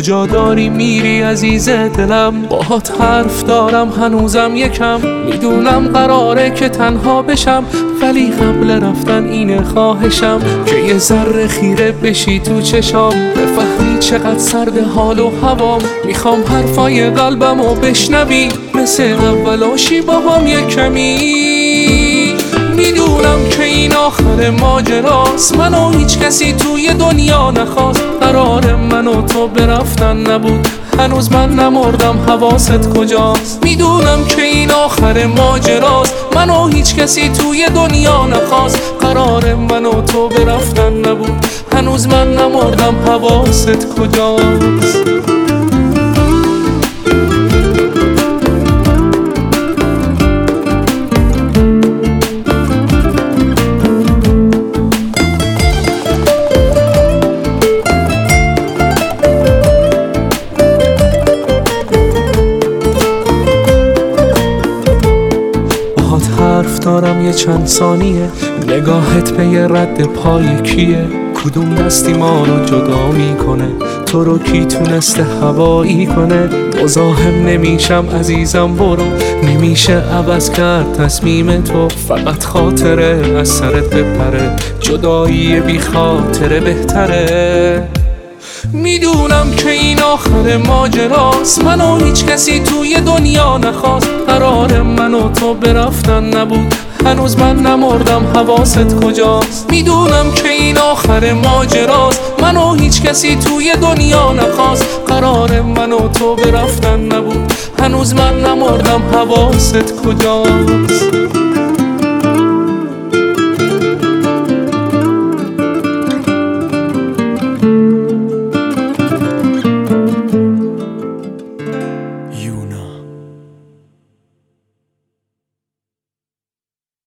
کجا داری میری عزیز دلم؟ باهات حرف دارم هنوزم یکم، میدونم قراره که تنها بشم، ولی قبل رفتن اینه خواهشم که یه ذره خیره بشی تو چشام، بفهمی چقدر سرد حال و هوام. میخوام حرفای قلبمو بشنوی، مثل اولاشی با هم یک کمی. میدونم که این آخر ماجراست، منو هیچ کسی توی دنیا نخواست. قرار من و تو برفتن نبود، هنوز من نمردم، حواست کجاست؟ میدونم که این آخر ماجراست، منو هیچ کسی توی دنیا نخواست. قرار من و تو برفتن نبود، هنوز من نمردم، حواست کجاست؟ حرف دارم یه چند ثانیه، نگاهت به یه رد پای کیه؟ کدوم دستی ما رو جدا میکنه؟ تو رو کی تونسته هوایی کنه؟ مزاحم نمیشم عزیزم برو، نمیشه عوض کرد تصمیم تو، فقط خاطره از سرت بپره، جدایی بی خاطره بهتره. میدونم که این آخر ماجراست، منو هیچ کسی توی دنیا نخواست. قرار من و تو برفتن نبود، هنوز من نمردم، حواست کجاست؟ میدونم که این آخر ماجراست، منو هیچ کسی توی دنیا نخواست. قرار من و تو برفتن نبود، هنوز من نمردم، حواست کجاست؟